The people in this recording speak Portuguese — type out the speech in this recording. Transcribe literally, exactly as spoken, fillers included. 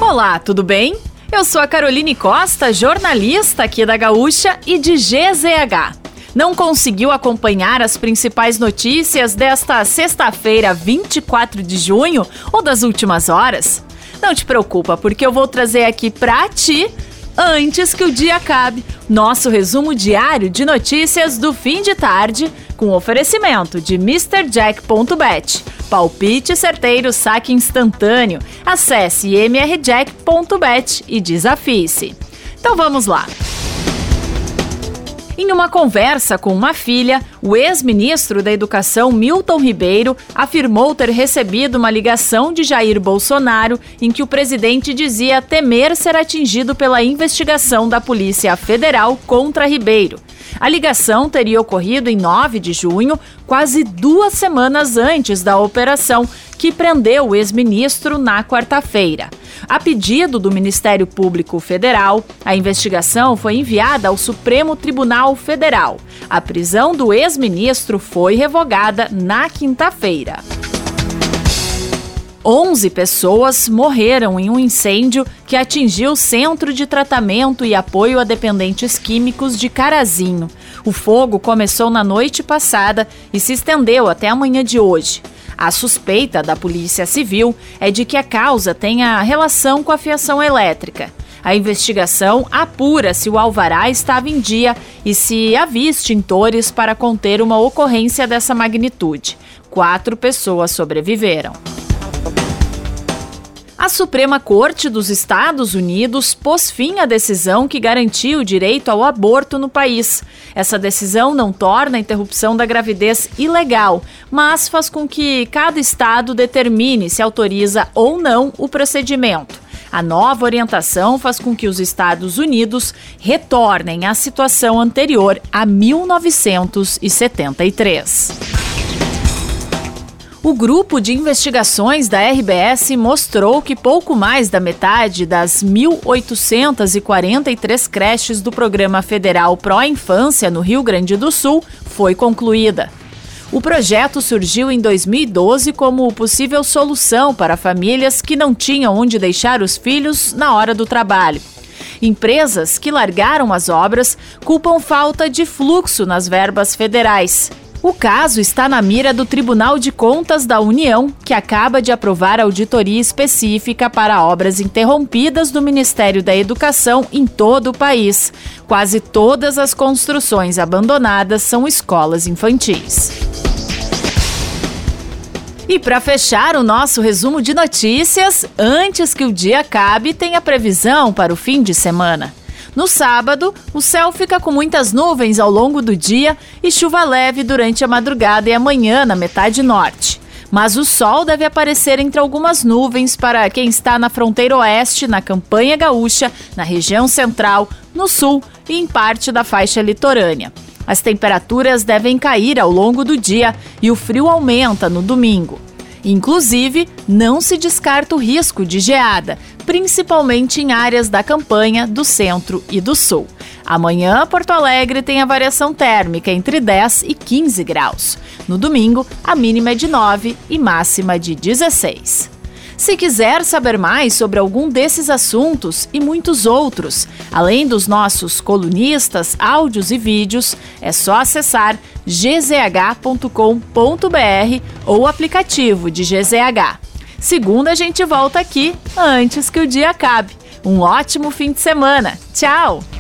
Olá, tudo bem? Eu sou a Caroline Costa, jornalista aqui da Gaúcha e de G Z H. Não conseguiu acompanhar as principais notícias desta sexta-feira, vinte e quatro de junho, ou das últimas horas? Não te preocupa, porque eu vou trazer aqui pra ti, antes que o dia acabe, nosso resumo diário de notícias do fim de tarde, com oferecimento de mister jack ponto bet. Palpite certeiro, saque instantâneo. Acesse m r jack ponto bet e desafie-se. Então vamos lá. Em uma conversa com uma filha, o ex-ministro da Educação, Milton Ribeiro, afirmou ter recebido uma ligação de Jair Bolsonaro em que o presidente dizia temer ser atingido pela investigação da Polícia Federal contra Ribeiro. A ligação teria ocorrido em nove de junho, quase duas semanas antes da operação, que prendeu o ex-ministro na quarta-feira. A pedido do Ministério Público Federal, a investigação foi enviada ao Supremo Tribunal Federal. A prisão do ex-ministro foi revogada na quinta-feira. onze pessoas morreram em um incêndio que atingiu o Centro de Tratamento e Apoio a Dependentes Químicos de Carazinho. O fogo começou na noite passada e se estendeu até a manhã de hoje. A suspeita da Polícia Civil é de que a causa tenha relação com a fiação elétrica. A investigação apura se o alvará estava em dia e se havia extintores para conter uma ocorrência dessa magnitude. Quatro pessoas sobreviveram. A Suprema Corte dos Estados Unidos pôs fim à decisão que garantia o direito ao aborto no país. Essa decisão não torna a interrupção da gravidez ilegal, mas faz com que cada estado determine se autoriza ou não o procedimento. A nova orientação faz com que os Estados Unidos retornem à situação anterior a mil novecentos e setenta e três. O grupo de investigações da R B S mostrou que pouco mais da metade das mil oitocentas e quarenta e três creches do Programa Federal Pró Infância no Rio Grande do Sul foi concluída. O projeto surgiu em dois mil e doze como possível solução para famílias que não tinham onde deixar os filhos na hora do trabalho. Empresas que largaram as obras culpam falta de fluxo nas verbas federais. O caso está na mira do Tribunal de Contas da União, que acaba de aprovar auditoria específica para obras interrompidas do Ministério da Educação em todo o país. Quase todas as construções abandonadas são escolas infantis. E para fechar o nosso resumo de notícias, antes que o dia acabe, tem a previsão para o fim de semana. No sábado, o céu fica com muitas nuvens ao longo do dia e chuva leve durante a madrugada e a manhã na metade norte. Mas o sol deve aparecer entre algumas nuvens para quem está na fronteira oeste, na campanha gaúcha, na região central, no sul e em parte da faixa litorânea. As temperaturas devem cair ao longo do dia e o frio aumenta no domingo. Inclusive, não se descarta o risco de geada, principalmente em áreas da campanha, do centro e do sul. Amanhã, Porto Alegre tem a variação térmica entre dez e quinze graus. No domingo, a mínima é de nove e máxima de dezesseis. Se quiser saber mais sobre algum desses assuntos e muitos outros, além dos nossos colunistas, áudios e vídeos, é só acessar g z h ponto com ponto b r ou o aplicativo de G Z H. Segunda a gente volta aqui antes que o dia acabe. Um ótimo fim de semana. Tchau!